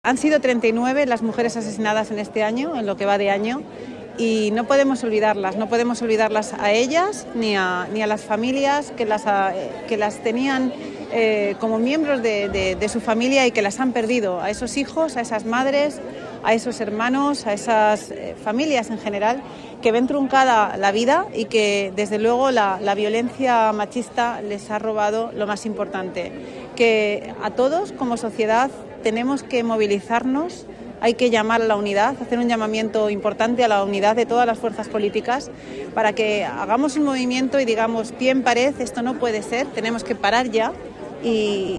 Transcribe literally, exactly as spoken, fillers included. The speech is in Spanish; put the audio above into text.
Han sido treinta y nueve las mujeres asesinadas en este año, en lo que va de año, y no podemos olvidarlas, no podemos olvidarlas a ellas ni a, ni a las familias que las, a, que las tenían eh, como miembros de, de, de su familia y que las han perdido, a esos hijos, a esas madres, a esos hermanos, a esas eh, familias en general que ven truncada la vida y que desde luego la, la violencia machista les ha robado lo más importante, que a todos como sociedad tenemos que movilizarnos, hay que llamar a la unidad, hacer un llamamiento importante a la unidad de todas las fuerzas políticas para que hagamos un movimiento y digamos, pie en pared, esto no puede ser, tenemos que parar ya y,